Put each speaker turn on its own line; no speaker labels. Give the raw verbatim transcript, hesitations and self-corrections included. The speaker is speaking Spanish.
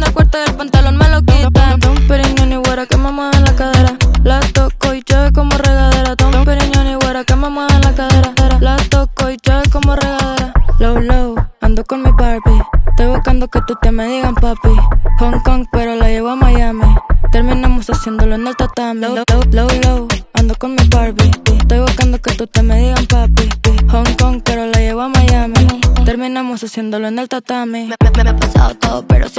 el cuarto y el pantalón me lo quitan. Don Periñón y güera que me mueven la cadera. La toco y llueve como regadera. Don Periñón y güera que me mueven la cadera. La toco y llueve como regadera. Low, low, ando con mi Barbie. Estoy buscando que tú te me digan papi. Hong Kong, pero la llevo a Miami. Terminamos haciéndolo en el tatami. Low, low, low, low, ando con mi Barbie. Estoy buscando que tú te me digan papi. Hong Kong, pero la llevo a Miami. Terminamos haciéndolo en el tatami.
Me, me, me he pasado todo, pero